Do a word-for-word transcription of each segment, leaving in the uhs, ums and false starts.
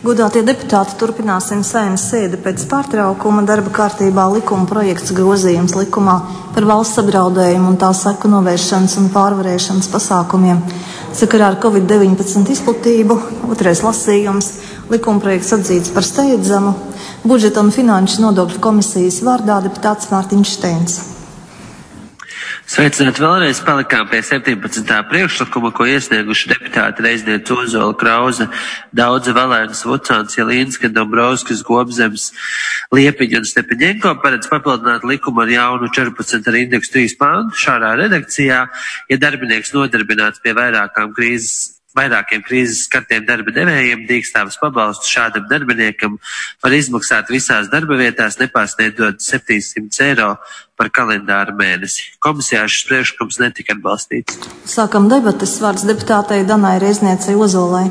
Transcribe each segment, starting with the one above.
Godātie deputāti, turpināsim Saeimas sēdi pēc pārtraukuma. Darba kārtībā likuma projekts grozījums likumā par valsts apdraudējumu un tā seku novēršanas un pārvarēšanas pasākumiem. Sakarā ar covid deviņpadsmit izplatību, otrais lasījums, likuma projekts atzīts par steidzamu. Budžeta un finanšu nodokļu komisijas vārdā deputāts Mārtiņš Šteins. Sveicināt vēlreiz, palikām pie septiņpadsmitā priekšlikuma, ko iesnieguši deputāti Reizniece Ozola, Krauze, Daudze, Valēnas, Vucāns, Jelīnska, Dombrovskis, Gobzems, Liepiņa un Stepiņenko paredz papildināt likumu ar jaunu četrpadsmit ar indeksu trīs pāntu. Šādā redakcijā, ja darbinieks nodarbināts pie vairākām krīzes Vairākiem krīzes skartiem darba devējiem dīkstāvas pabalstu šādam darbiniekam var izmaksāt visās darba vietās, nepārsniedzot septiņsimt eiro par kalendāra mēnesi. Komisijā šis priekšlikums netika atbalstīts. Sākam debates. Vārds deputātei Danai Reizniecei Ozolai.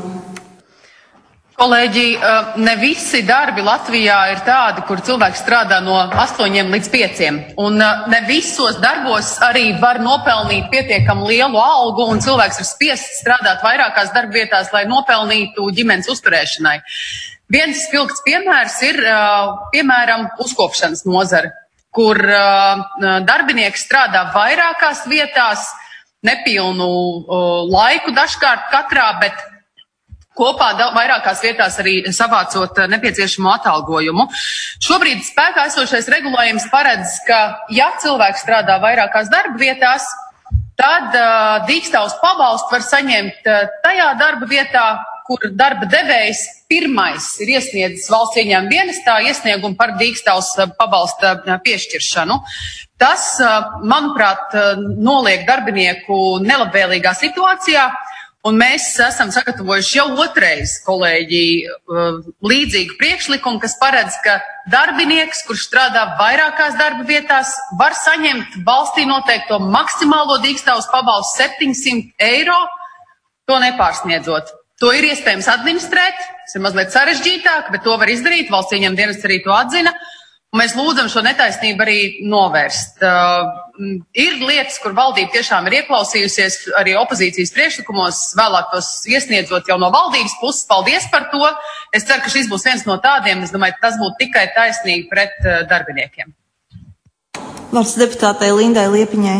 Kolēģi, ne visi darbi Latvijā ir tādi, kur cilvēks strādā no astoņiem līdz pieciem. Un ne visos darbos arī var nopelnīt pietiekami lielu algu, un cilvēks ir spiests strādāt vairākās darbvietās, lai nopelnītu ģimenes uzturēšanai. Viens spilgts piemērs ir, piemēram, uzkopšanas nozare, kur darbinieks strādā vairākās vietās, nepilnu laiku dažkārt katrā, bet kopā vairākās vietās arī savācot nepieciešamo atalgojumu. Šobrīd spēkā esošais regulējums paredz, ka, ja cilvēks strādā vairākās darba vietās, tad uh, dīkstāvas pabalstu var saņemt uh, tajā darba vietā, kur darba devējs pirmais ir iesniedzis valsts ieņēmuma dienestā iesniegumu par dīkstāvas pabalsta piešķiršanu. Tas, uh, manuprāt, uh, noliek darbinieku nelabvēlīgā situācijā. Un mēs esam sagatavojuši jau otrais, kolēģi, līdzīgu priekšlikumu, kas paredz, ka darbinieks, kurš strādā vairākās darba vietās, var saņemt valstī noteikto maksimālo dīkstāvas pabalstu septiņsimt eiro, to nepārsniedzot. To ir iespējams administrēt, tas ir mazliet sarežģītāk, bet to var izdarīt, valsts ieņēmuma dienests arī to atzina. Un mēs lūdzam šo netaisnību arī novērst. Uh, ir lietas, kur valdība tiešām ir ieklausījusies arī opozīcijas priekšlikumos, vēlāk tos iesniedzot jau no valdības puses. Paldies par to. Es ceru, ka šis būs viens no tādiem. Es domāju, ka tas būtu tikai taisnīgi pret uh, darbiniekiem. Vārds deputātei Lindai Liepiņai.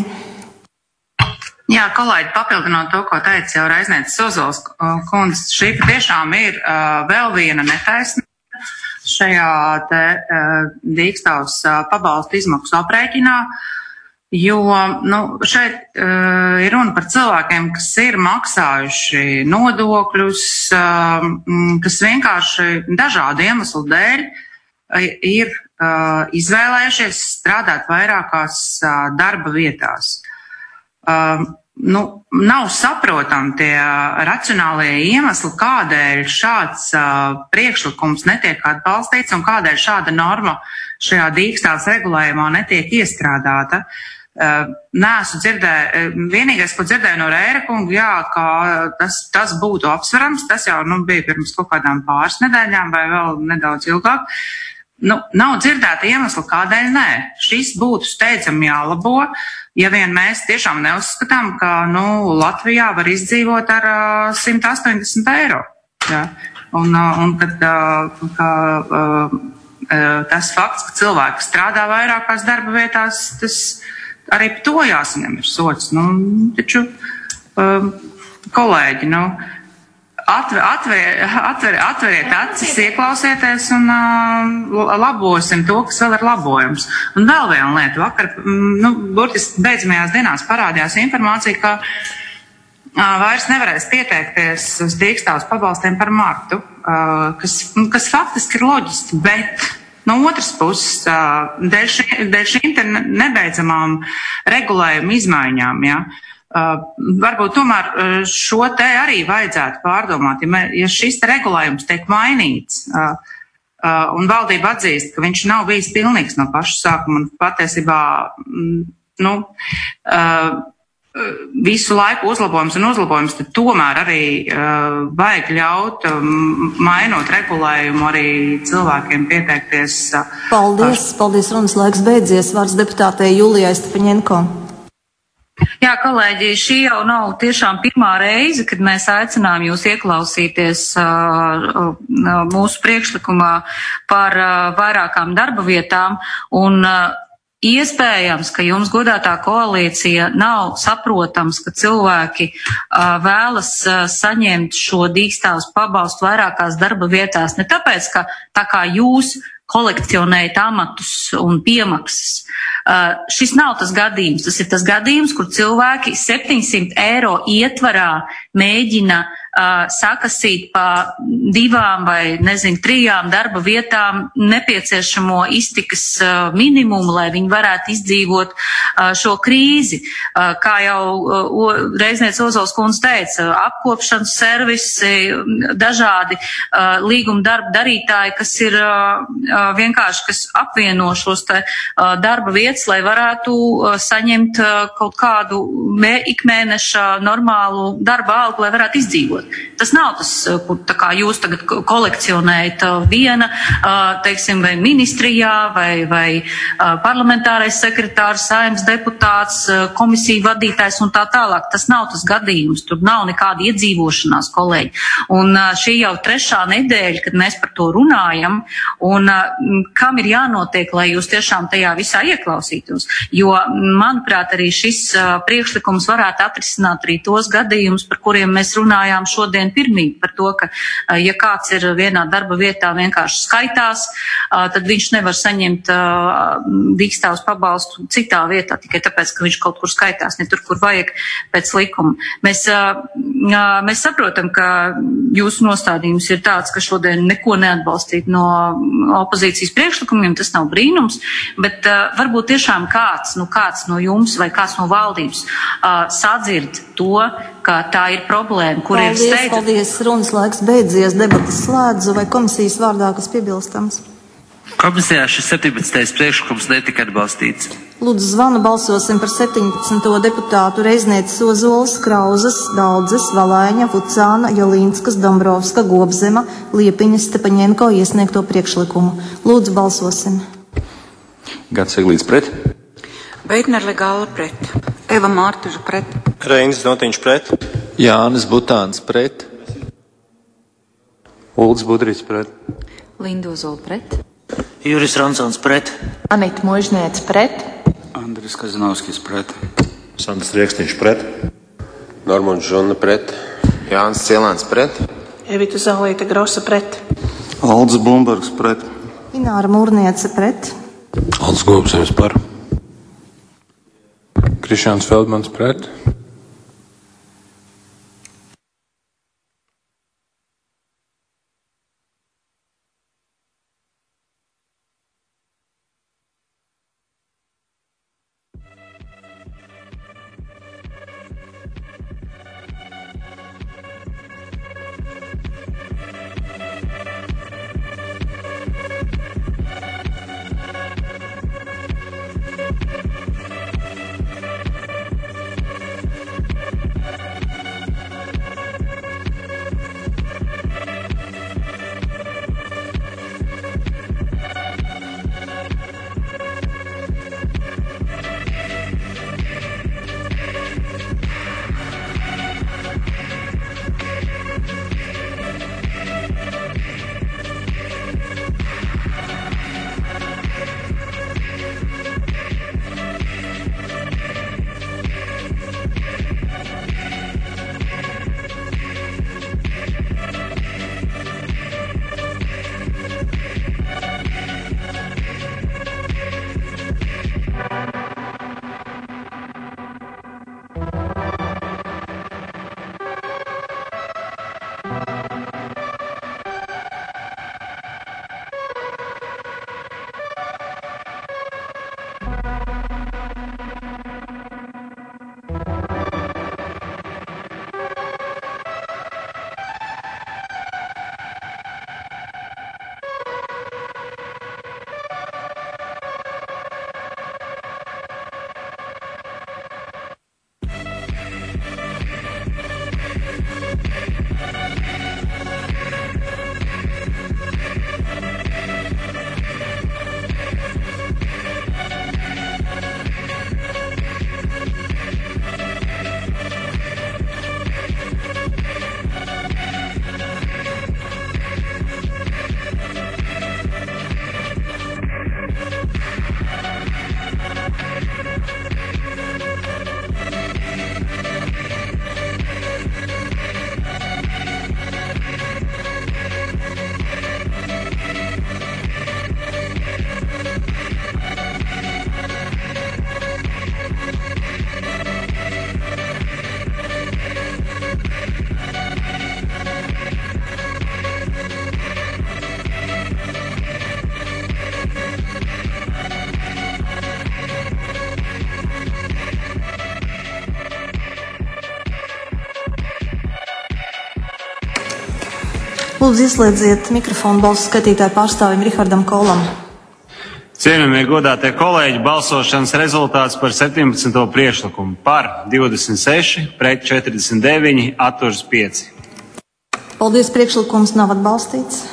Jā, kolēģi, papildinot to, ko teica jau Reizniece Ozols kundze, šī patiešām ir uh, vēl viena netaisnība šajā te uh, dīkstāvas uh, pabalstu izmaksu aprēķinā, jo nu, šeit uh, ir runa par cilvēkiem, kas ir maksājuši nodokļus, uh, kas vienkārši dažādu iemeslu dēļ uh, ir uh, izvēlējušies strādāt vairākās uh, darba vietās. Uh, Nu, nav saprotami tie racionālie iemesli, kādēļ šāds uh, priekšlikums netiek atbalstīts un kādēļ šāda norma šajā dīkstāvas regulējumā netiek iestrādāta. Uh, Neesmu dzirdēju, vienīgais, ko dzirdēju no Rēra kunga, jā, ka tas, tas būtu apsverams, tas jau nu, bija pirms kaut kādām pāris nedēļām vai vēl nedaudz ilgāk. Nu, nav dzirdēta iemesla, kādēļ nē. Šis būtu steidzami jālabo. Ja vien mēs tiešām neuzskatām, ka nu, Latvijā var izdzīvot ar uh, simt astoņdesmit eiro. Ja? Un, uh, un kad uh, ka, uh, uh, tas fakts, ka cilvēki strādā vairākās darba vietās, tas arī par to jāsaņem ir sots. Nu, taču, uh, kolēģi, nu, atver, atver, atver, atveriet acis, ieklausieties un uh, labosim to, kas vēl ir labojams. Un vēl viena lieta. Vakar, nu, burtiski beidzamajās dienās parādījās informācija, ka uh, vairs nevarēs pieteikties uz dīkstāvas pabalstiem par martu, uh, kas, kas faktiski ir loģiski, bet no otras puses, uh, dēļ, ši, dēļ šīm te nebeidzamām regulējuma izmaiņām, ja, Uh, varbūt tomēr uh, šo te arī vajadzētu pārdomāt, ja, mē, ja šis regulējums tiek mainīts uh, uh, un valdība atzīst, ka viņš nav bijis pilnīgs no paša sākuma un patiesībā mm, nu, uh, visu laiku uzlabojums un uzlabojums, tad tomēr arī uh, vajag ļaut, um, mainot regulējumu, arī cilvēkiem pieteikties. Uh, paldies, paldies, runas laiks beidzies. Vārds deputātei Julijai Stepiņenko. Jā, kolēģi, šī jau nav tiešām pirmā reize, kad mēs aicinām jūs ieklausīties uh, mūsu priekšlikumā par uh, vairākām darba vietām, un uh, iespējams, ka jums, godātā koalīcija, nav saprotams, ka cilvēki uh, vēlas uh, saņemt šo dīkstāvus pabalstu vairākās darba vietās, ne tāpēc, ka tā kā jūs kolekcionējat amatus un piemaksas. Uh, šis nav tas gadījums. Tas ir tas gadījums, kur cilvēki septiņsimt eiro ietvarā mēģina uh, sakasīt pa divām vai, nezinu, trijām darba vietām nepieciešamo iztikas uh, minimumu, lai viņi varētu izdzīvot uh, šo krīzi. Uh, kā jau uh, Reizniece Ozols kundze teica, apkopšanas servisi, dažādi uh, līguma darba darītāji, kas ir uh, uh, vienkārši, kas apvieno šos te uh, darba vietas, lai varētu uh, saņemt uh, kaut kādu mē, ikmēneša normālu darba algu, lai varētu izdzīvot. Tas nav tas, kur tā kā jūs tagad kolekcionējat uh, viena, uh, teiksim, vai ministrijā, vai, vai uh, parlamentārais sekretārs, saimnes deputāts, uh, komisiju vadītājs un tā tālāk. Tas nav tas gadījums. Tur nav nekāda iedzīvošanās, kolēģi. Un uh, šī jau trešā nedēļa, kad mēs par to runājam, un uh, kam ir jānotiek, lai jūs tiešām tajā visā ieklausītos. Jo, manuprāt, arī šis uh, priekšlikums varētu atrisināt arī tos gadījumus, par kuriem mēs runājām šodien pirmīt, par to, ka, uh, ja kāds ir vienā darba vietā vienkārši skaitās, uh, tad viņš nevar saņemt uh, dīkstāvus pabalstu citā vietā, tikai tāpēc, ka viņš kaut kur skaitās, ne tur, kur vajag pēc likuma. Mēs, uh, uh, mēs saprotam, ka jūsu nostādījums ir tāds, ka šodien neko neatbalstīt no opozīcijas priekšlikumiem, tas nav brīnums, bet uh, varbūt tiešām kāds, nu kāds no jums vai kāds no valdības uh, sadzird to, ka tā ir problēma, kur paldies, ir steidza. Paldies, runas laiks beidzies, debatas slēdzu, vai komisijas vārdā kas piebilstams? Komisijā šis septiņpadsmitais priekšlikums netika atbalstīts. Lūdzu, zvanu balsosim par septiņpadsmito deputātu Reiznieces Ozolas, Krauzes, Daudzes, Valaiņa, Vucāna, Jolīnskas, Dombrovska, Gobzema, Liepiņas, Stepaņenko iesniegto priekšlikumu. Lūdzu, balsosim. Gats Eglīts pret. Beitner Legāla pret. Eva Mārtuža pret. Reinis Notiņš pret. Jānis Butāns pret. Uldis Budrīts pret. Linda Ozola pret. Juris Ronsons pret. Anita Možniec pret. Andris Kazinovskis pret. Sandrs Rieksniņš pret. Normons Žonna pret. Jānis Cielāns pret. Evita Zālīta Grosa pret. Aldis Blumbergs pret. Ināra Mūrniece pret. Aldis Gobzems par. Krišāns Feldmans pret. Lūdzu, ieslēdziet mikrofonu balsu skaitītāju pārstāvim Rihardam Kolam. Cienījamie godātie kolēģi, balsošanas rezultāts par septiņpadsmito priekšlikumu. Par divdesmit seši, pret četrdesmit deviņi, atturas pieci. Paldies, priekšlikums nav atbalstīts.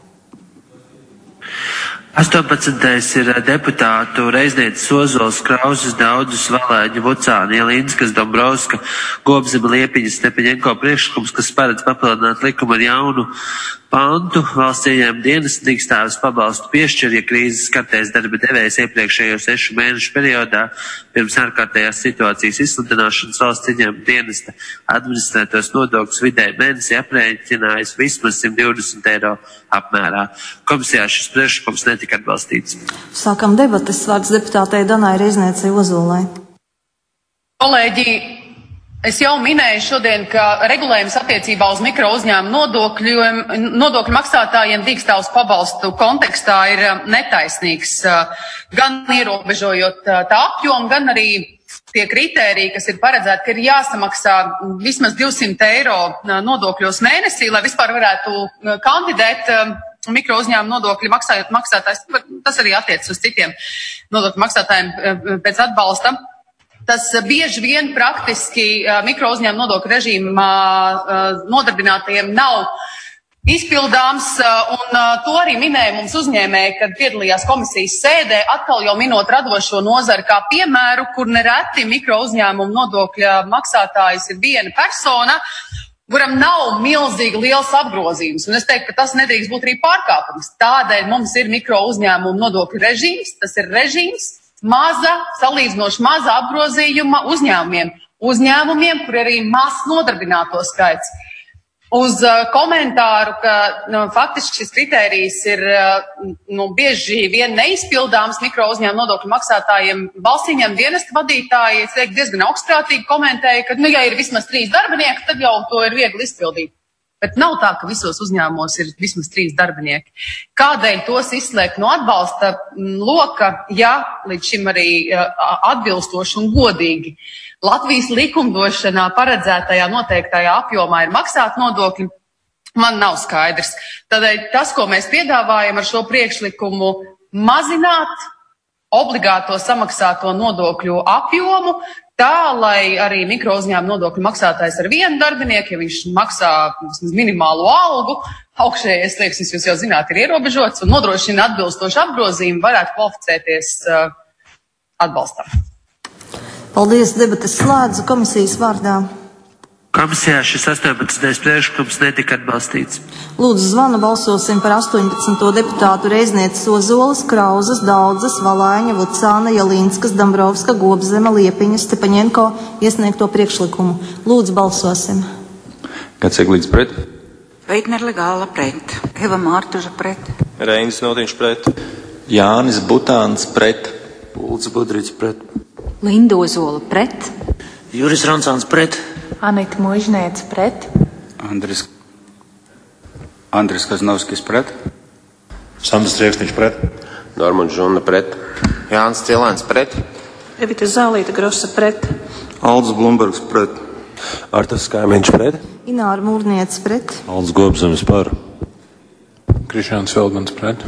astoņpadsmitais ir deputātu Reiznieces, Ozols, Krauzes, Daudzes, Valēņa, Vucāna, Jelīnskas, Dombrovska, Gobzema, Liepiņas, Stepaņenko priekšlikums, kas paredz papildināt likumu ar jaunu pantu. Valsts ieņēmuma dienas drīkstāvis pabalstu piešķir, ja krīzes skartais darba devējs iepriekšējo sešu mēnešu periodā pirms ārkārtējās situācijas izsludināšanas valsts ieņēmuma dienesta administrētos nodokļus vidēji mēnesī aprēķinājis vismaz simt divdesmit eiro apmērā. Komisijā šis priekšlikums netika atbalstīts. Sākam debates. Vārds deputātei Danai Reizniecei Ozolai. Kolēģi, es jau minēju šodien, ka regulējums attiecībā uz mikro uzņēmumu nodokļu, nodokļu maksātājiem dīkstāvus pabalstu kontekstā ir netaisnīgs, gan ierobežojot tā apjomu, gan arī tie kritēriji, kas ir paredzēti, ka ir jāsamaksā vismaz divsimt eiro nodokļos mēnesī, lai vispār varētu kandidēt mikro uzņēmumu nodokļu maksātājs. Tas arī attiecas uz citiem nodokļu maksātājiem pēc atbalsta. Tas bieži vien praktiski mikro uzņēmumu nodokļu režīmā nodarbinātajiem nav izpildāms, un to arī minēja mums uzņēmēji, kad piedalījās komisijas sēdē, atkal jau minot radošo nozari kā piemēru, kur nereti mikro uzņēmumu nodokļa maksātājs ir viena persona, kuram nav milzīgi liels apgrozījums. Un es teiktu, ka tas nedrīkst būt arī pārkāpums. Tādēļ mums ir mikro uzņēmumu nodokļu režīms, tas ir režīms maza, salīdzinoši maza apgrozījuma uzņēmumiem. Uzņēmumiem, kur arī mazs nodarbināto skaits. Uz uh, komentāru, ka nu, faktiski šis kritērijs ir uh, nu, bieži vien neizpildāms mikro uzņēmumu nodokļu maksātājiem, valsts ieņēmuma dienesta vadītāji, es teiktu, diezgan augstprātīgi komentēja, ka, nu, ja ir vismaz trīs darbinieki, tad jau to ir viegli izpildīt. Bet nav tā, ka visos uzņēmumos ir vismaz trīs darbinieki. Kādēļ tos izslēgt no atbalsta loka, ja līdz šim arī uh, atbilstoši un godīgi Latvijas likumdošanā paredzētajā noteiktajā apjomā ir maksāt nodokļi, man nav skaidrs. Tādēļ tas, ko mēs piedāvājam ar šo priekšlikumu, mazināt obligāto samaksāto nodokļu apjomu, tā, lai arī mikro uzņēmumu nodokļu maksātājs ar vienu darbinieku, ja viņš maksā minimālo algu, augšējais slieksnis, jūs jau zināt, ir ierobežots un nodrošina atbilstošu apgrozījumu, varētu kvalificēties uh, atbalstam. Paldies, debates slēdzu komisijas vārdā. Komisijā šis astoņpadsmitais priekšlikums netika atbalstīts. Lūdzu, zvanu balsosim par astoņpadsmito deputātu Reiznieces, Ozolas, Krauzes, Daudzes, Valēņa, Vucāna, Jelīnskas, Dombrovska, Gobzema, Liepiņas, Stepaņenko iesniegto priekšlikumu. Lūdzu, balsosim. Gats Eglīts pret. Veitner Legāla pret. Eva Mārtuža pret. Reinis Notiņš pret. Jānis Butāns pret. Ulds Budrīts pret. Linda Ozola pret. Juris Rancāns pret. Anita Mužniece pret. Andris, Andris Kaznovskis pret. Sandrs Riekstiņš pret. Normons Žuna pret. Jānis Cilēns pret. Evita Zālīta Grosa pret. Alds Blumbergs pret. Artas Kaimiņš pret. Ināra Mūrniece pret. Alds Gobzemes par. Krišāns Feldmans pret.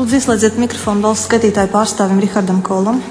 Lūdzu, ieslēdziet mikrofonu balsu skaitītāju pārstāvim Rihardam Kolam.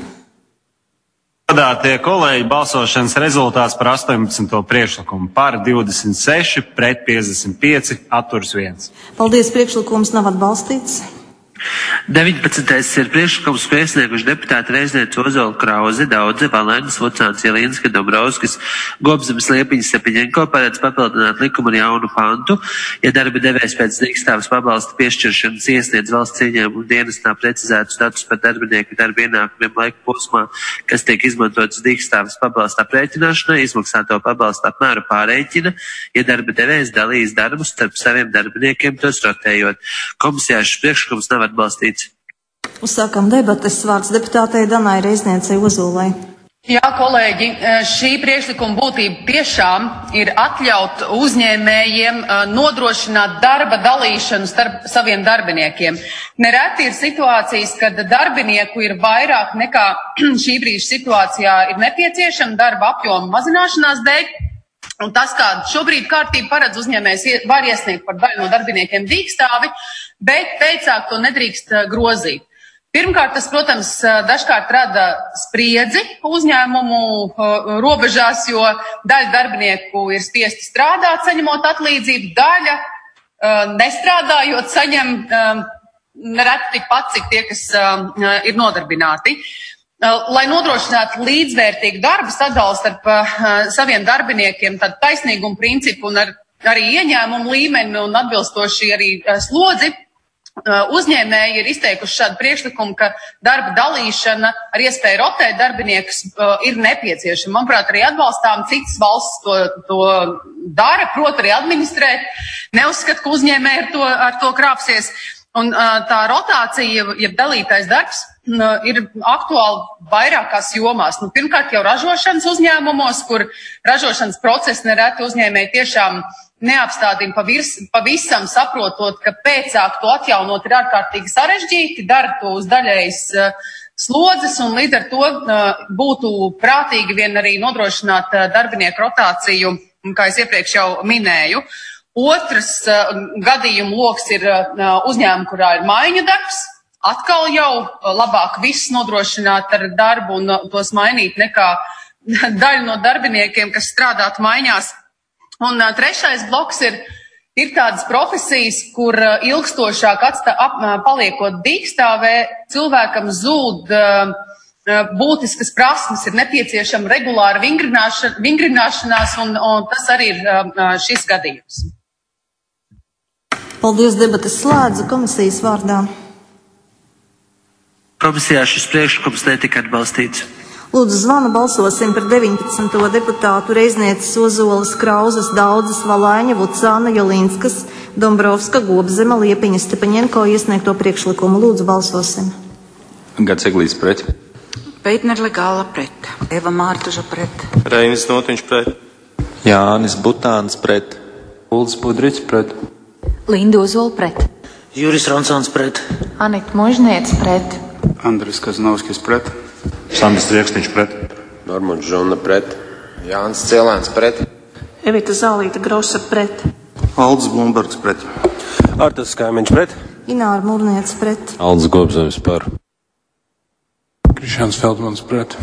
Godātie kolēģi, balsošanas rezultāts par astoņpadsmito priekšlikumu par divdesmit seši, pret piecdesmit pieci, atturas viens. Paldies, priekšlikums nav atbalstīts. deviņpadsmitais ir priekšlikums, ko iesnieguši deputāti Reizniece, Ozola, Krauze, Daudze, Valēnas, Vucāns, Jelīnska, Dombrovskis, Gobzemes, Liepiņas, Stepiņenko paredz papildināt likumu ar jaunu pantu. Ja darba devējs pēc dīkstāves pabalsta piešķiršanas iesniedz valsts ieņēmumu dienestā precizētu status par darbinieku darba ienākumiem laika posmā, kas tiek izmantots dīkstāves pabalsta aprēķināšanai, izmaksāto pabalsta apmēru pārēķina, ja darba devējs dalīs darbus starp saviem darbiniekiem, tos rotējot. Komisijā šis priekšlikums nav atbalstīts. Uzsākam debates. Vārds deputātei Danai Reizniecei Ozolai. Jā, kolēģi, šī priekšlikuma būtība tiešām ir atļaut uzņēmējiem nodrošināt darba dalīšanu starp saviem darbiniekiem. Nereti ir situācijas, kad darbinieku ir vairāk nekā šī brīža situācijā ir nepieciešama darba apjoma mazināšanās dēļ. Un tas, kā šobrīd kārtība paredz, uzņēmējs var iesniegt par daļu no darbiniekiem dīkstāvi, bet pēcāk to nedrīkst grozīt. Pirmkārt, tas, protams, dažkārt rada spriedzi uzņēmumu robežās, jo daļa darbinieku ir spiesti strādāt, saņemot atlīdzību, daļa nestrādājot, saņem nereti tikpat, cik tie, kas ir nodarbināti. Lai nodrošinātu līdzvērtīgu darba sadalu starp uh, saviem darbiniekiem, tad taisnīgumu principu un ar, arī ieņēmumu līmeni un atbilstoši arī uh, slodzi, uh, uzņēmēji ir izteikuši šādu priekšlikumu, ka darba dalīšana ar iespēju rotēt darbiniekus uh, ir nepieciešama. Manuprāt, arī atbalstām citas valsts to, to dara, prot arī administrēt. Neuzskat, ka uzņēmēji ar to, ar to krāpsies. Un uh, tā rotācija, jeb dalītais darbs, uh, ir aktuāli vairākās jomās. Nu, pirmkārt jau ražošanas uzņēmumos, kur ražošanas procesi nereti uzņēmēji tiešām neapstādina pavirs, pavisam saprotot, ka pēcāk to atjaunot ir ārkārtīgi sarežģīti, dara to uz daļējas uh, slodzes un līdz ar to uh, būtu prātīgi vien arī nodrošināt uh, darbinieku rotāciju, kā es iepriekš jau minēju. Otrs uh, gadījumu loks ir uh, uzņēmumi, kurā ir maiņu darbs. Atkal jau uh, labāk viss nodrošināt ar darbu un uh, tos mainīt nekā daļu no darbiniekiem, kas strādātu maiņās. Un uh, trešais bloks ir, ir tādas profesijas, kur uh, ilgstošāk atstā, ap, uh, paliekot dīkstāvē, cilvēkam zūd uh, būtiskas prasmes, ir nepieciešama regulāra vingrināšanās, un, un tas arī ir uh, šis gadījums. Paldies, debates slēdzu komisijas vārdā. Komisijā šis priekšlikums netika atbalstīts. Lūdzu, zvanu balsosim par deviņpadsmito deputātu Reiznieces, Ozolas, Krauzes, Daudzes, Valaiņa, Vucāna, Jelīnskas, Dombrovska, Gobzema, Liepiņa, Stepiņenko iesniegto priekšlikumu. Lūdzu, balsosim. Gats Eglīts pret. Veitner Legāla pret. Eva Mārtuža pret. Reinis Notiņš pret. Jānis Butāns pret. Ulds Budrits pret. Linda Ozola pret. Juris Ronsons pret. Anita Mužniece pret. Andris Kaznovskis pret. Sandis Riekstiņš pret. Normons Žona pret. Jānis Cielēns pret. Evita Zālīta Grosa pret. Aldis Blumbergs pret. Artas Kaimiņš pret. Ināra Murniece pret. Aldis Gobzems par. Krišāns Feldmans pret.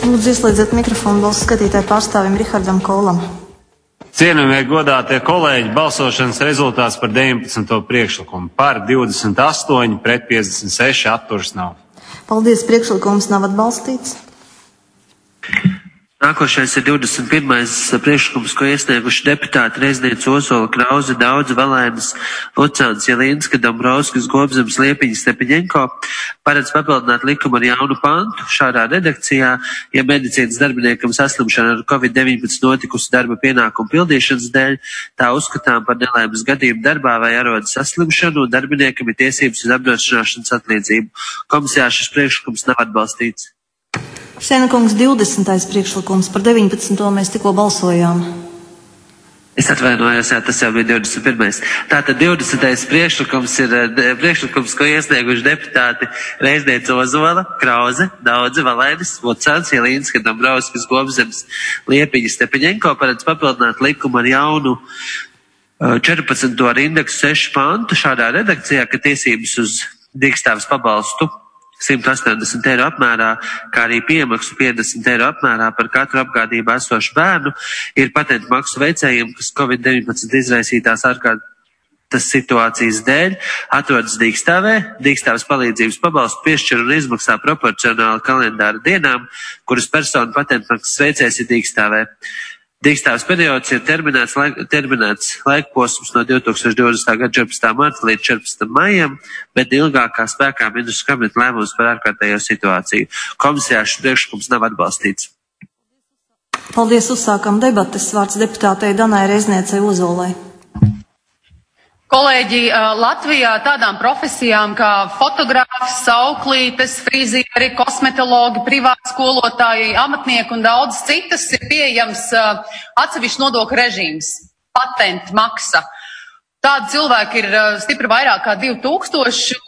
Lūdzu, ieslēdziet mikrofonu balsu skatītāju pārstāvim Rihardam Kolam. Cienījamie godātie kolēģi, balsošanas rezultāts par deviņpadsmito priekšlikumu. Par divdesmit astoņi, pret piecdesmit seši, atturas nav. Paldies, priekšlikums nav atbalstīts. Nākošais ir divdesmit pirmais priekšlikums, ko iesnieguši deputāti Reizniece, Ozola, Krauze, Daudze, Valēnas, Lucāns, Jelīnska, Dombrovskis, Gobzems, Liepiņa, Stepiņenko, paredz papildināt likumu ar jaunu pantu šādā redakcijā, ja medicīnas darbiniekam saslimšana ar covid deviņpadsmit notikusi darba pienākumu pildīšanas dēļ, tā uzskatām par nelaimes gadījumu darbā vai arodas saslimšanu, un darbiniekam ir tiesības uz apdrošināšanas atlīdzību. Komisijā šis priekšlikums nav atbalstīts. Šēnakungs, divdesmitais priekšlikums, par deviņpadsmito mēs tikko balsojām. Es atvainojos, jā, tas jau bija divdesmit pirmais. Tātad divdesmitais priekšlikums ir priekšlikums, ko iesnieguši deputāti Reizniece, Ozola, Krauze, Daudze, Valēnas, Vocāns, Jelīnska, Dombrovskis, Gobzems, Liepiņa, Stepiņenko, paredz papildināt likumu ar jaunu četrpadsmito ar indeksu sešu pantu šādā redakcijā, ka tiesības uz dīkstāves pabalstu simt astoņdesmit eiro apmērā, kā arī piemaksu piecdesmit eiro apmērā par katru apgādībā esošu bērnu ir patentu maksu veicējiem, kas covid deviņpadsmit izraisītās ārkārtas situācijas dēļ atrodas dīkstāvē. Dīkstāves palīdzības pabalstu piešķir un izmaksā proporcionāli kalendāra dienām, kuras personu patentu maksas veicējs ir dīkstāvē. Dīkstāves periods ir terminēts, laik, terminēts laikposms no divtūkstoš divdesmitā gada četrpadsmitā marta līdz četrpadsmitam maijam, bet ilgākā spēkā ministru kabineta lēmums par ārkārtējo situāciju. Komisijā šis priekšlikums nav atbalstīts. Paldies, uzsākam debates. Vārds deputātei Danai Reizniecei, Ozolai. Kolēģi, Latvijā tādām profesijām kā fotogrāfs, sauklītes, frizieri, kosmetologi, privāti skolotāji, amatnieki un daudz citas ir pieejams atsevišķs nodokļu režīms, patentu maksa. Tādi cilvēki ir stipri vairāk kā divi tūkstoši,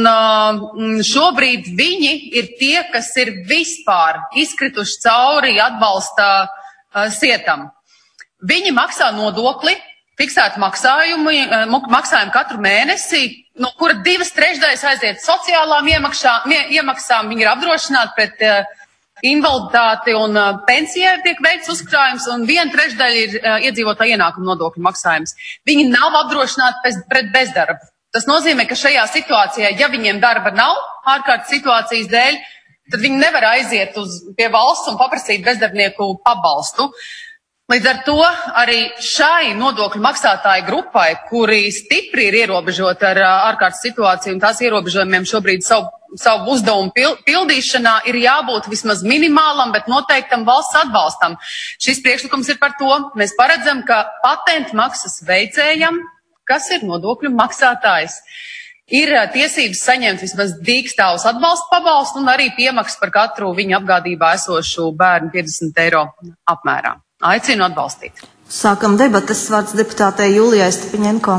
un šobrīd viņi ir tie, kas ir vispār izkrituši cauri atbalsta sietam. Viņi maksā nodokli, fiksētu maksājumu, maksājumu katru mēnesi, no kura divas trešdaļas aiziet sociālām iemaksām, iemaksām, viņi ir apdrošināti pret uh, invaliditāti un uh, pensijai tiek veikts uzkrājums, un viena trešdaļa ir uh, iedzīvotāja ienākuma nodokļu maksājums. Viņi nav apdrošināti bez, pret bezdarbu. Tas nozīmē, ka šajā situācijā, ja viņiem darba nav ārkārtas situācijas dēļ, tad viņi nevar aiziet uz, pie valsts un paprasīt bezdarbnieku pabalstu. Līdz ar to arī šai nodokļu maksātāju grupai, kuri stipri ir ierobežoti ar ārkārtas situāciju un tās ierobežojumiem šobrīd savu, savu uzdevumu pildīšanā, ir jābūt vismaz minimālam, bet noteiktam valsts atbalstam. Šis priekšlikums ir par to. Mēs paredzam, ka patentu maksas veicējam, kas ir nodokļu maksātājs, ir tiesības saņemt vismaz dīkstāvus atbalsta pabalstu un arī piemaksas par katru viņa apgādībā esošu bērnu piecdesmit eiro apmērā. Aicinu atbalstīt. Sākam debates. Vārds deputātei Julijai Stepiņenko.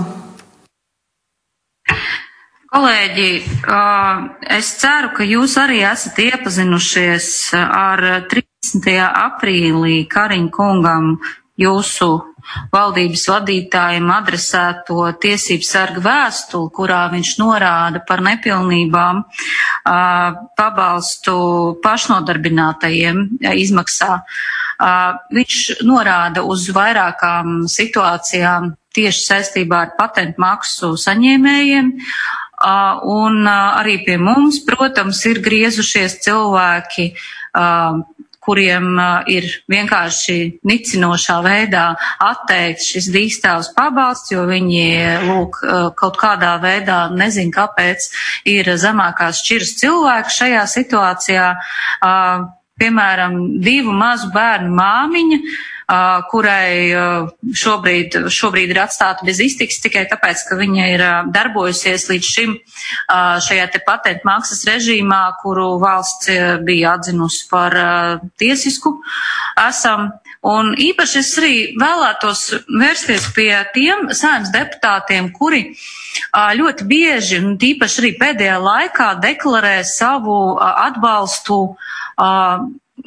Kolēģi, es ceru, ka jūs arī esat iepazinušies ar trīsdesmitajā aprīlī Kariņa kungam jūsu valdības vadītājiem adresēto tiesību sarga vēstuli, kurā viņš norāda par nepilnībām pabalstu pašnodarbinātajiem izmaksā. Viņš norāda uz vairākām situācijām tieši saistībā ar patentu maksu saņēmējiem, un arī pie mums, protams, ir griezušies cilvēki, kuriem ir vienkārši nicinošā veidā atteikts šis dīkstāvs pabalsts, jo viņi, lūk, kaut kādā veidā nezin, kāpēc ir zemākās šķiras cilvēki šajā situācijā. Piemēram, divu mazu bērnu māmiņa, kurai šobrīd, šobrīd ir atstāta bez iztikas tikai tāpēc, ka viņa ir darbojusies līdz šim šajā te patentu maksas režīmā, kuru valsts bija atzinusi par tiesisku esam. Un īpaši es arī vēlētos vērsties pie tiem Saeimas deputātiem, kuri ļoti bieži, un īpaši arī pēdējā laikā, deklarē savu atbalstu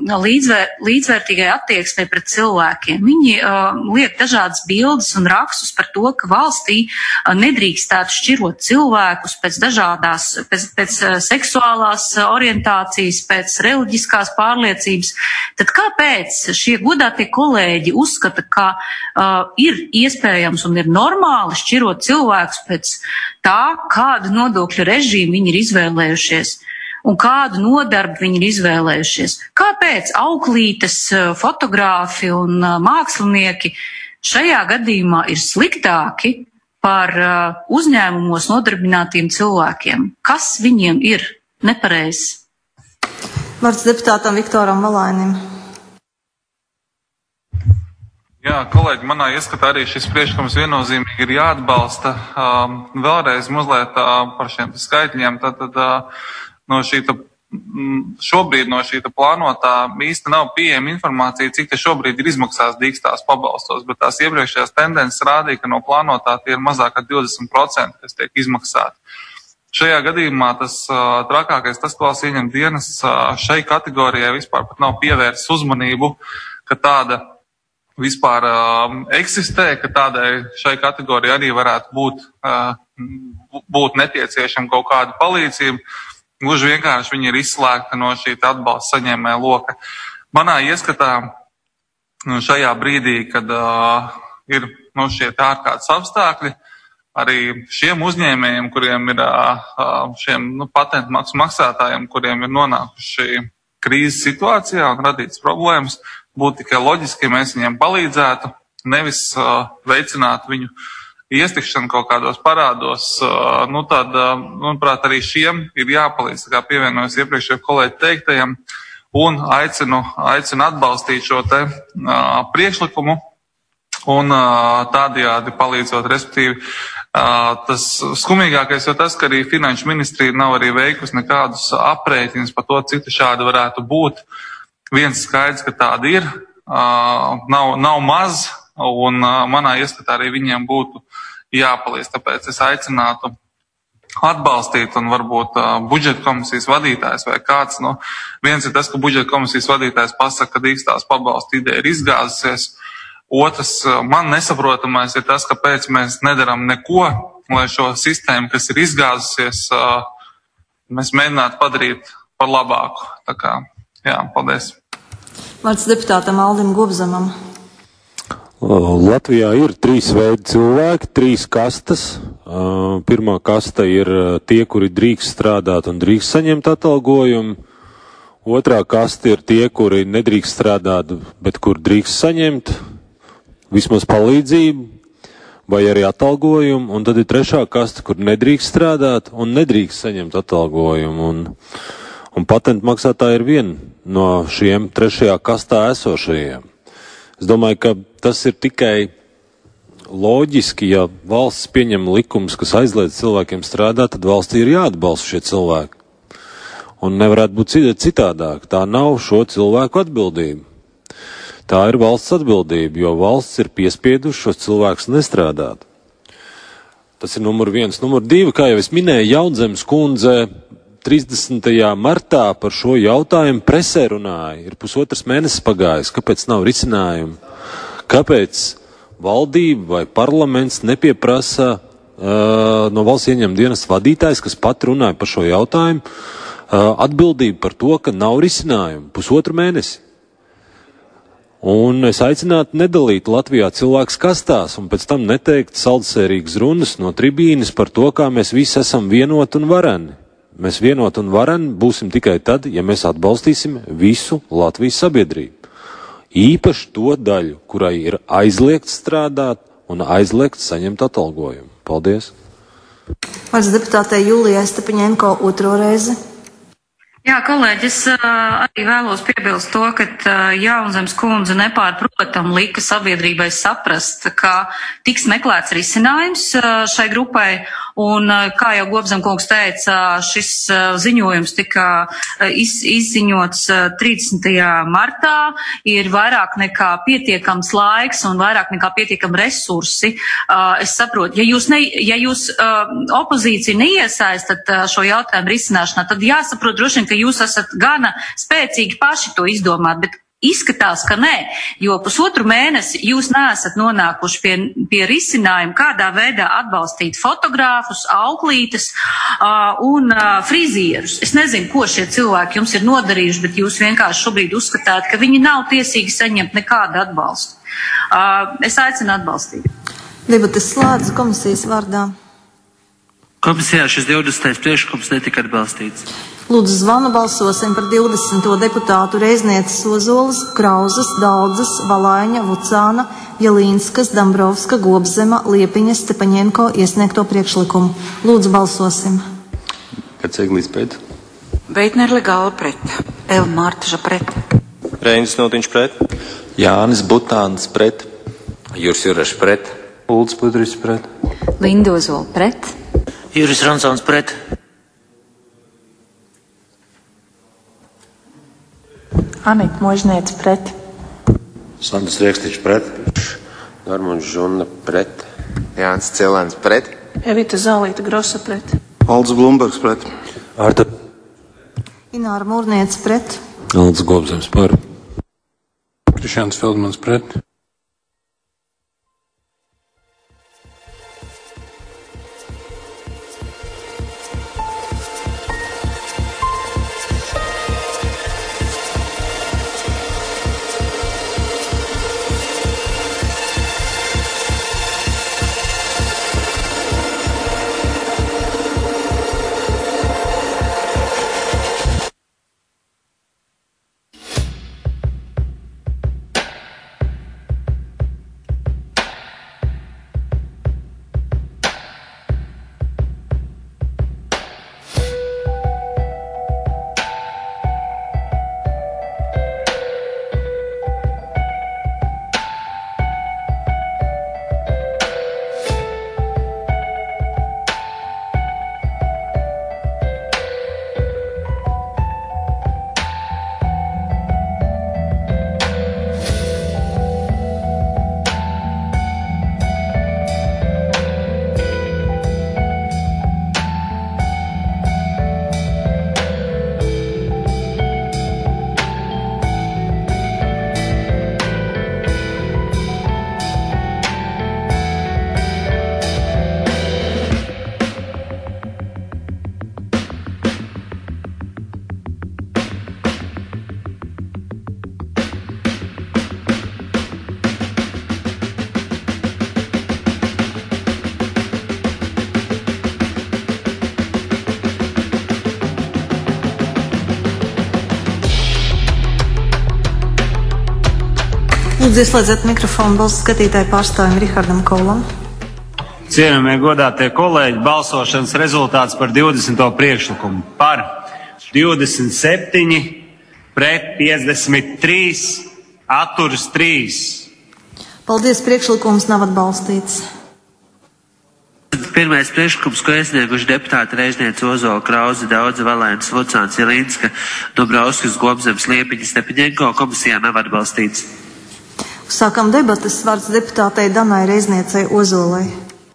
līdzvēr, līdzvērtīgai attieksmei pret cilvēkiem. Viņi uh, liek dažādas bildes un rakstus par to, ka valstī uh, nedrīkstētu šķirot cilvēkus pēc dažādās, pēc, pēc uh, seksuālās orientācijas, pēc reliģiskās pārliecības. Tad kāpēc šie godātie kolēģi uzskata, ka uh, ir iespējams un ir normāli šķirot cilvēkus pēc tā, kādu nodokļu režīmu viņi ir izvēlējušies? Un kādu nodarbu viņi ir izvēlējušies. Kāpēc auklītes, fotogrāfi un mākslinieki šajā gadījumā ir sliktāki par uzņēmumos nodarbinātiem cilvēkiem? Kas viņiem ir nepareizs? Vārds deputātam Viktoram Valainim. Jā, kolēģi, manā ieskatā arī šis priekšlikums viennozīmīgi ir jāatbalsta. Um, vēlreiz mazliet uh, par šiem skaitļiem. Tad, tad, uh, No šīta, šobrīd no šīta plānotā īsti nav pieejama informācija, cik te šobrīd ir izmaksās dīkstās pabalstos, bet tās iepriekšējās tendences rādīja, ka no plānotā tie ir mazāk kā divdesmit procenti, kas tiek izmaksāti. Šajā gadījumā tas uh, trakākais, tas, ko valsts ieņem dienas, uh, šai kategorijai vispār pat nav pievērsts uzmanību, ka tāda vispār uh, eksistē, ka tādai šai kategorijai arī varētu būt, uh, būt nepieciešama kaut kāda palīdzība. Gluži vienkārši viņi ir izslēgti no šī atbalsta saņēmēja loka. Manā ieskatā šajā brīdī, kad uh, ir no šie ārkārtas apstākļi, arī šiem uzņēmējiem, kuriem ir uh, šiem nu, patentu maksu maksātājiem, kuriem ir nonākuši krīzes situācijā un radītas problēmas, būtu tikai loģiski, ja mēs viņiem palīdzētu, nevis uh, veicinātu viņu iestikšana kaut kādos parādos, nu tad, manuprāt, arī šiem ir jāpalīdz, kā pievienojos iepriekšējo kolēģi teiktajam, un aicinu, aicinu atbalstīt šo te uh, priekšlikumu un uh, tādējādi palīdzot, respektīvi, uh, tas skumīgākais jau tas, ka arī Finanšu ministrija nav arī veikusi nekādus aprēķinus par to, cik šādi varētu būt. Viens skaidrs, ka tādi ir, uh, nav, nav maz, un uh, manā ieskatā arī viņiem būtu jāpalīdz. Tāpēc es aicinātu atbalstīt un varbūt uh, budžeta komisijas vadītājs vai kāds. Nu, viens ir tas, ka budžeta komisijas vadītājs pasaka, ka dīkstās pabalstu ideja ir izgāzusies. Otrs, uh, man nesaprotamais ir tas, kāpēc mēs nedaram neko, lai šo sistēmu, kas ir izgāzusies, uh, mēs mēģinātu padarīt par labāku. Tā kā, jā, paldies. Vārds deputātam Aldim Gobzemam. Latvijā ir trīs veidi cilvēki, trīs kastas. Pirmā kasta ir tie, kuri drīkst strādāt un drīkst saņemt atalgojumu. Otrā kasta ir tie, kuri nedrīkst strādāt, bet kur drīkst saņemt vismaz palīdzību vai arī atalgojumu. Un tad ir trešā kasta, kur nedrīkst strādāt un nedrīkst saņemt atalgojumu. Un, un patentu maksātāji ir viena no šiem trešajā kastā esošajiem. Es domāju, ka tas ir tikai loģiski, ja valsts pieņem likumus, kas aizliedz cilvēkiem strādāt, tad valstī ir jāatbalsta šie cilvēki. Un nevarētu būt citādāk. Tā nav šo cilvēku atbildība. Tā ir valsts atbildība, jo valsts ir piespieduši šos cilvēkus nestrādāt. Tas ir numur viens. Numur divi, kā jau es minēju, Jaunzemes kundze trīsdesmitajā martā par šo jautājumu presē runāja. Ir pusotras mēnesis pagājis. Kāpēc nav risinājumu? Kāpēc valdība vai parlaments nepieprasa uh, no valsts ieņem dienas vadītājs, kas pat runāja par šo jautājumu, uh, atbildību par to, ka nav risinājumu pusotru mēnesi? Un es aicinātu nedalīt Latvijā cilvēks kastās un pēc tam neteikt saldsērīgas runas no tribīnes par to, kā mēs visi esam vienoti un vareni. Mēs vienot un vareni būsim tikai tad, ja mēs atbalstīsim visu Latvijas sabiedrību. Īpaši to daļu, kurai ir aizliegts strādāt un aizliegts saņemt atalgojumu. Paldies! Vārds deputātei Julijai Stepaņenko otro reizi. Jā, kolēģi, es uh, arī vēlos piebilst to, ka uh, Jaunzemes kundze nepārprotam lika sabiedrībai saprast, ka tiks meklēts risinājums uh, šai grupai, Un, kā jau Gobzemkungs teica, šis ziņojums tika iz, izziņots trīsdesmitajā martā, ir vairāk nekā pietiekams laiks un vairāk nekā pietiekami resursi. Es saprotu, ja jūs, ne, ja jūs opozīciju neiesaistat šo jautājumu risināšanā, tad jāsaprot droši vien, ka jūs esat gana spēcīgi paši to izdomāt, bet izskatās, ka nē, jo pusotru mēnesi jūs neesat nonākuši pie, pie risinājuma, kādā veidā atbalstīt fotogrāfus, auklītes uh, un uh, frizierus. Es nezinu, ko šie cilvēki jums ir nodarījuši, bet jūs vienkārši šobrīd uzskatāt, ka viņi nav tiesīgi saņemt nekādu atbalstu. Uh, es aicinu atbalstīt. Debates slēdz komisijas vārdā. Komisijā šis divdesmitais priekšlikums netika atbalstīts. Lūdzu, zvanu balsosim par divdesmito deputātu Reiznieces, Ozolas, Krauzes, Daudzes, Valaiņa, Vucāna, Jelīnskas, Dambrovska, Gobzema, Liepiņa, Stepaņenko iesniegto priekšlikumu. Lūdzu, balsosim. Kāds Eglīs pret? Veitner Legāla pret. Eva Mārtaža pret. Reinis Notiņš pret. Jānis Butāns pret. Juris Jurašs pret. Ulds Pudris pret. Linda Ozola pret. Juris Ronsons pret. Anita Možniece pret. Sandrs Rieksniņš pret. Normons Žuna pret. Jānis Cilēns pret. Evita Zālīta Grosa pret. Alds Blumbergs pret. Arta. Ināra Mūrniece pret. Alds Gobzems par. Krišāns Feldmans pret. Lūdzu, ieslēdziet mikrofonu balsu skatītāju pārstāvim Rihardam Kolam. Cienījamie godātie kolēģi, balsošanas rezultāts par divdesmito priekšlikumu. Par divdesmit septiņi, pret piecdesmit trīs, atturas trīs. Paldies, priekšlikums nav atbalstīts. Pirmais priekšlikums, ko iesnieguši deputāti Reizniece, Ozola, Krauze, Daudze, Valainis, Vucāns, Jelīnska, Dubrovskis, Gobzems, Liepiņa, Stepaņenko komisijā nav atbalstīts. Sākam debatas, vārds deputātei Danai Reizniecei Ozolai.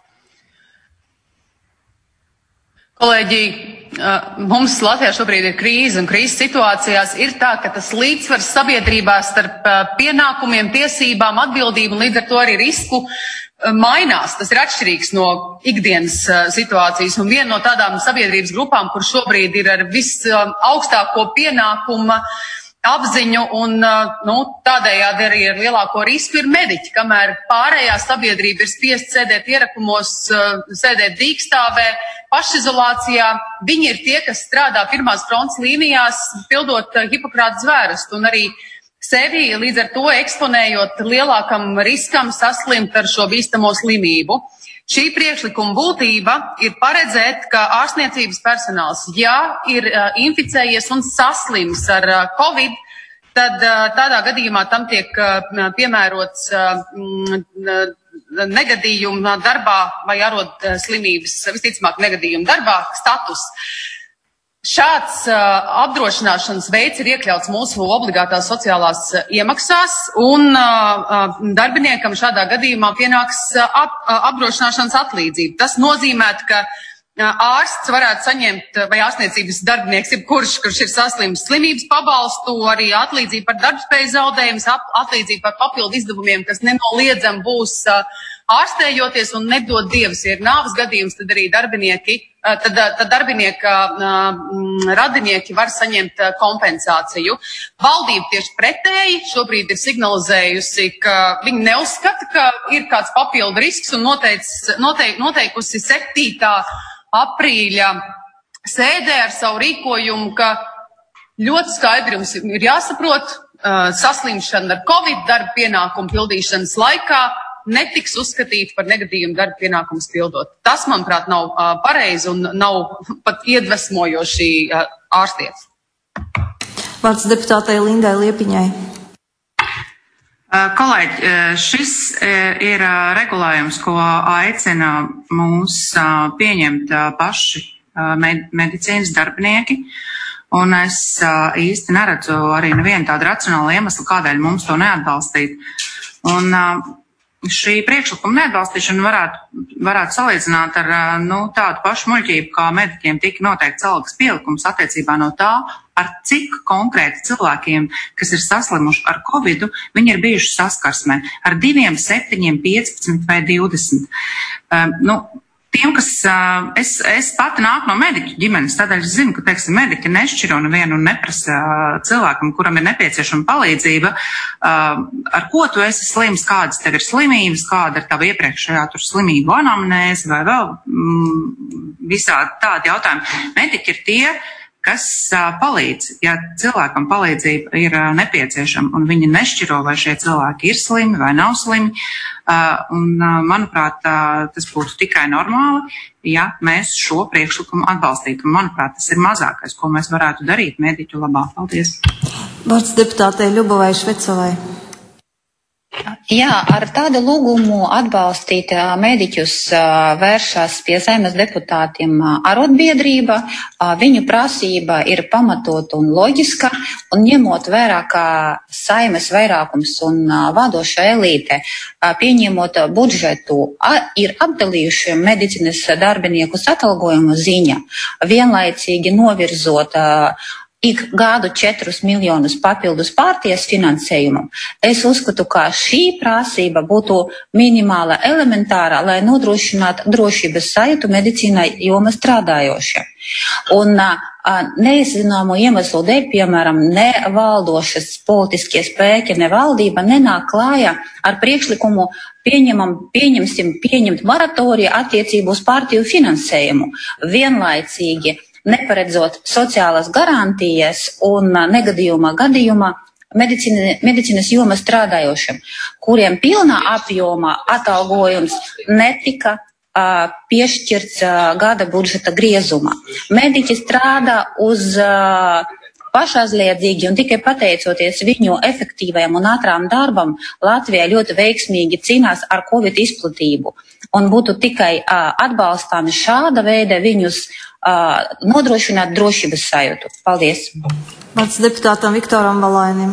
Kolēģi, mums Latvijā šobrīd ir krīze, un krīzes situācijās ir tā, ka tas līdzsvars sabiedrībā starp pienākumiem, tiesībām, atbildību un līdz ar to arī risku mainās. Tas ir atšķirīgs no ikdienas situācijas, un viena no tādām sabiedrības grupām, kur šobrīd ir ar visaugstāko pienākuma apziņu un nu, tādējādi arī ar lielāko risku ir mediķi, kamēr pārējā sabiedrība ir spiest sēdēt ierakumos, sēdēt dīkstāvē, pašizolācijā. Viņi ir tie, kas strādā pirmās fronts līnijās, pildot Hipokrata zvērestu un arī sevi līdz ar to eksponējot lielākam riskam saslimt ar šo bīstamo slimību. Šī priekšlikuma būtība ir paredzēt, ka ārstniecības personāls, ja ir uh, inficējies un saslims ar uh, Covid, tad uh, tādā gadījumā tam tiek uh, piemērots uh, negadījuma darbā vai arot slimības, visticamāk negadījuma darbā status. Šāds uh, apdrošināšanas veids ir iekļauts mūsu obligātās sociālās uh, iemaksās, un uh, uh, darbiniekam šādā gadījumā pienāks uh, ap, uh, apdrošināšanas atlīdzība. Tas nozīmē, ka ārsts varētu saņemt, vai ārstniecības darbinieks, jebkurš, kurš ir saslims, slimības pabalstu, arī atlīdzību par darbspēju zaudējumus, atlīdzību par papildu izdevumiem, kas nenoliedzam būs ārstējoties, un nedod Dievs, ja ir nāves gadījums, tad arī darbinieki, tad, tad darbinieka radinieki var saņemt kompensāciju. Valdība tieši pretēji šobrīd ir signalizējusi, ka viņi neuzskata, ka ir kāds papildu risks, un noteic, noteik, noteikusi septītā aprīļa sēdē ar savu rīkojumu, ka ļoti skaidri jums ir jāsaprot, uh, saslimšana ar Covid darba pienākumu pildīšanas laikā netiks uzskatīta par negadījumu darba pienākumus pildot. Tas, manuprāt, nav uh, pareizi un nav pat iedvesmojoši uh, ārstiem. Vārds deputātei Lindai Liepiņai. Kolēģi, šis ir regulējums, ko aicina mūs pieņemt paši medicīnas darbinieki, un es īsti neredzu arī nevienu tādu racionālu iemeslu, kādēļ mums to neatbalstīt. Un šī priekšlikuma neatbalstīšana varētu, varētu salīdzināt ar nu, tādu pašu muļķību, kā mediķiem tika noteikts algas pielikums attiecībā no tā, ar cik konkrēti cilvēkiem, kas ir saslimuši ar Covidu, viņi ir bijuši saskarsmē ar diviem, septiņiem, piecpadsmit vai divdesmit. Um, nu, tiem, kas, uh, es, es pati nāku no mediķu ģimenes, tādēļ es zinu, ka, teiksim, mediķi nešķiro nevienu un neprasa uh, cilvēkam, kuram ir nepieciešama palīdzība, uh, ar ko tu esi slims, kādas tev ir slimības, kāda ir tava iepriekšējā tur slimību anamnēze vai vēl mm, visādi tādi jautājumi. Mediķi ir tie, kas uh, palīdz, ja cilvēkam palīdzība ir uh, nepieciešama, un viņi nešķiro, vai šie cilvēki ir slimi vai nav slimi. Uh, un, uh, manuprāt, uh, tas būtu tikai normāli, ja mēs šo priekšlikumu atbalstītu. Un, manuprāt, tas ir mazākais, ko mēs varētu darīt mediķu labā. Paldies. Vārds deputātei Ļubovai Švecovai. Jā, ar tādu lūgumu atbalstīt mediķus vēršas pie Saeimas deputātiem arotbiedrība. Viņu prasība ir pamatot un loģiska, un ņemot vērā, ka Saeimas vairākums un vadošā elīte, pieņemot budžetu, ir apdalījuši medicīnas darbiniekus atalgojumu ziņa, vienlaicīgi novirzot ik gadu četrus miljonus papildus pārties finansējumam. Es uzskatu, ka šī prasība būtu minimāla elementāra, lai nodrošinātu drošības sajūtu medicīnā jomā strādājošiem. Un neizcināmo iemeslu dēļ, piemēram, ne valdošas politiskie spēki, ne valdība nenāk klājā ar priekšlikumu pieņemam, pieņemsim, pieņemt moratoriju attiecību uz partiju finansējumu. Vienlaicīgi neparedzot sociālas garantijas un negadījumā gadījumā medicīna, medicīnas jomā strādājošiem, kuriem pilnā apjomā atalgojums netika uh, piešķirts uh, gada budžeta griezumā. Mediķi strādā uz uh, pašaizliedzīgi, un tikai pateicoties viņu efektīvajam un ātrām darbam, Latvijā ļoti veiksmīgi cīnās ar Covid izplatību. Un būtu tikai uh, atbalstāmi šāda veida viņus uh, nodrošināt drošības sajūtu. Paldies. Vārds deputātam Viktoram Valainim.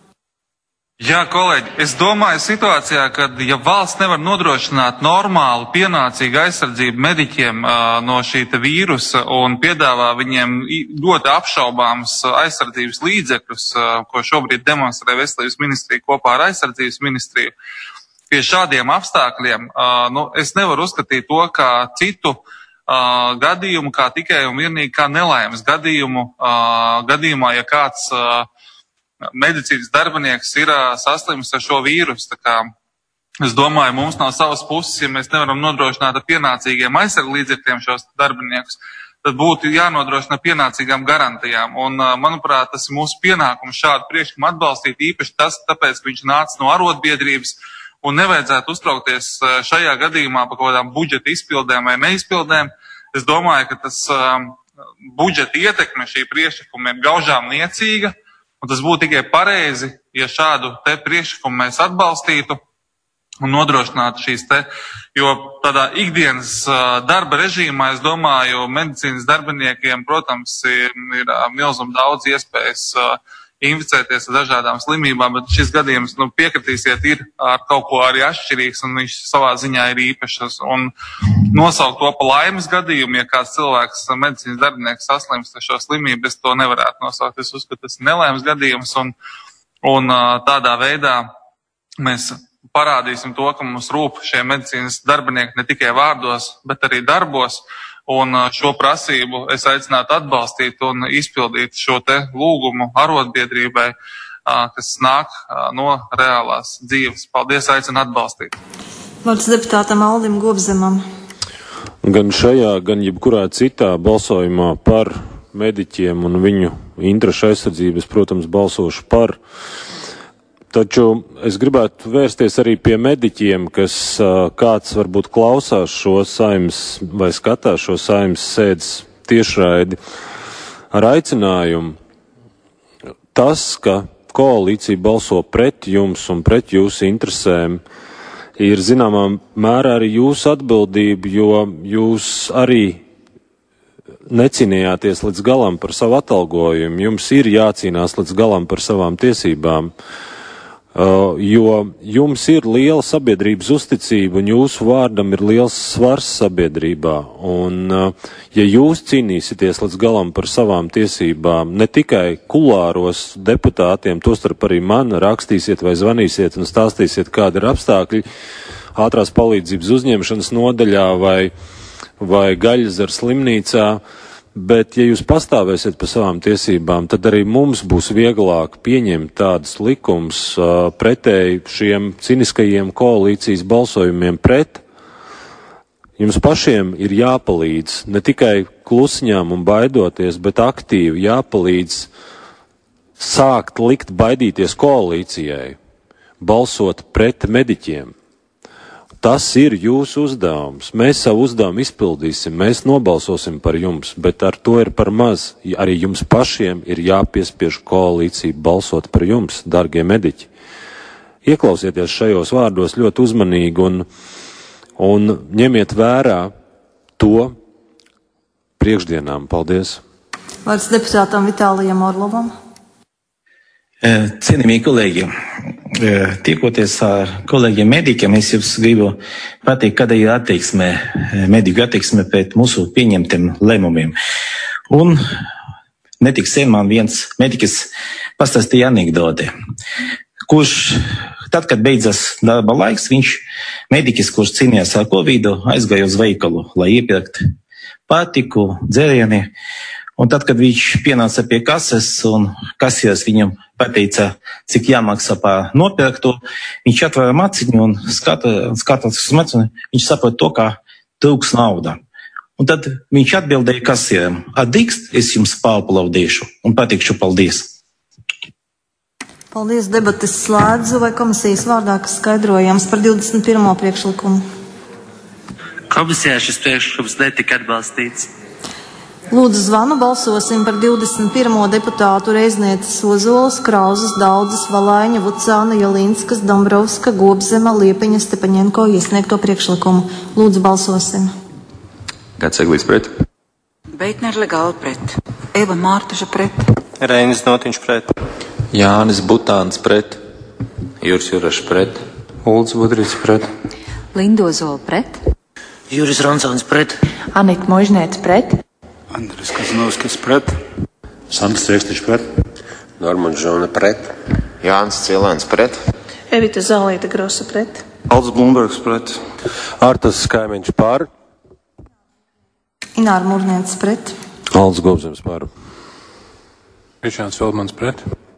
Jā, kolēģi, es domāju situācijā, kad ja valsts nevar nodrošināt normālu, pienācīgu aizsardzību mediķiem uh, no šī te vīrusa un piedāvā viņiem ļoti apšaubāms aizsardzības līdzekļus, uh, ko šobrīd demonstrē Veselības ministrija kopā ar aizsardzības ministriju, pie šādiem apstākļiem, uh, nu, es nevaru uzskatīt to kā citu uh, gadījumu, kā tikai un vienīgi kā nelaimes gadījumu, uh, gadījumā, ja kāds uh, medicīnas darbinieks ir uh, saslims ar šo vīrusu. Tā kā es domāju, mums no savas puses, ja mēs nevaram nodrošināt ar pienācīgiem aizsargu līdzekļiem šos darbiniekus, tad būtu jānodrošina pienācīgām garantijām. Un, uh, manuprāt, tas ir mūsu pienākums šādu priekšlikumu atbalstīt, īpaši tas, tāpēc, ka viņš nāca no arotbiedrības, un nevajadzētu uztraukties šajā gadījumā par kaut kādām budžeta izpildēm vai neizpildēm. Es domāju, ka tas uh, budžeta ietekme šī priekšlikuma ir gaužām niecīga, un tas būtu tikai pareizi, ja šādu te priekšlikumu mēs atbalstītu. un nodrošinātu šīs te, jo tādā ikdienas darba režīmā, es domāju, medicīnas darbiniekiem, protams, ir, ir milzum daudz iespējas inficēties ar dažādām slimībām, bet šis gadījums, nu, piekritīsiet, ir ar kaut ko arī atšķirīgs, un viņš savā ziņā ir īpašs. Un nosaukt to pa laimes gadījumu, ja kāds cilvēks, medicīnas darbinieks saslimst ar šo slimību, es to nevarētu nosaukt. Es uzskatu, tas ir nelaimes gadījums, un, un tādā veidā mēs parādīsim to, ka mums rūp šie medicīnas darbinieki ne tikai vārdos, bet arī darbos. Un šo prasību es aicinātu atbalstīt un izpildīt šo te lūgumu arotbiedrībai, kas nāk no reālās dzīves. Paldies, aicinu atbalstīt. Vārds deputātam Aldim Gobzemam. Gan šajā, gan jebkurā citā balsojumā par mediķiem un viņu interešu aizsardzības, protams, balsošu par. Taču es gribētu vērsties arī pie mediķiem, kas kāds varbūt klausās šo Saeimas vai skatās šo Saeimas sēdes tiešraidi ar aicinājumu. Tas, ka koalīcija balso pret jums un pret jūsu interesēm, ir zināmā mērā arī jūsu atbildība, jo jūs arī necīnījāties līdz galam par savu atalgojumu. Jums ir jācīnās līdz galam par savām tiesībām. Uh, jo jums ir liela sabiedrības uzticība un jūsu vārdam ir liels svars sabiedrībā. Un, uh, ja jūs cīnīsieties līdz galam par savām tiesībām, ne tikai kulāros deputātiem, tostarp arī man, rakstīsiet vai zvanīsiet un stāstīsiet, kādi ir apstākļi ātrās palīdzības uzņemšanas nodaļā vai, vai Gaļezaru slimnīcā, bet, ja jūs pastāvēsiet par savām tiesībām, tad arī mums būs vieglāk pieņemt tādus likumus uh, pretēji šiem ciniskajiem koalīcijas balsojumiem pret. Jums pašiem ir jāpalīdz ne tikai klusiņām un baidoties, bet aktīvi jāpalīdz sākt likt baidīties koalīcijai, balsot pret mediķiem. Tas ir jūsu uzdevums. Mēs savu uzdevumu izpildīsim, mēs nobalsosim par jums, bet ar to ir par maz. Arī jums pašiem ir jāpiespiež koalīcija balsot par jums, dargie mediķi. Ieklausieties šajos vārdos ļoti uzmanīgi un, un ņemiet vērā to priekšdienām. Paldies. Vārds deputātam Vitālijam Orlovam. Cienījamie kolēģi, tiekoties ar kolēģiem medikiem, es jums gribu pateikt, kāda ir attieksme, mediku attieksme pret mūsu pieņemtiem lēmumiem. Un netik sen man viens medikas pastāstīja anekdote, kurš, tad, kad beidzas darba laiks, viņš medikas, kurš cīnījās ar Covidu, aizgāja uz veikalu, lai iepirkt pārtiku, dzērieni. Un tad, kad viņš pienāca pie kases un kasieris viņam pateica, cik jāmaksā par nopirkto, viņš atvēra maciņu un skatās uz maciņu, viņš saprot to, kā trūks nauda. Un tad viņš atbildēja kasierim, atdīkst, es jums pārplaudīšu un pateikšu paldies. Paldies, debates slēdzu, vai komisijas vārdā, kas skaidrojams par divdesmit pirmo priekšlikumu? Komisijā šis priekšlikums netika atbalstīts. Lūdzu zvanu, balsosim par divdesmit pirmo deputātu Reiznieces, Ozolas, Krauzes, Daudzes, Valaiņa, Vucāna, Jelīnskas, Dombrovska, Gobzema, Liepiņa, Stepaņenko iesniegto priekšlikumu. Lūdzu balsosim. Gats Eglīs pret. Beitner Legāla pret. Eva Mārtaža pret. Reinis Notiņš pret. Jānis Butāns pret. Juris Jurašs pret. Ulds Budrīts pret. Linda Ozola pret. Juris Ronsons pret. Anita Možnēts pret. Andris Kazanovskis pret. Sandrs Riekstiņš pret. Normans Žona pret. Jānis Cielēns pret. Evita Zālīta Grosa pret. Alds Blumbergs pret. Artas Kaimiņš par. Ināra Murnietes pret. Alds Gobzems par. Krišjāns Feldmans pret.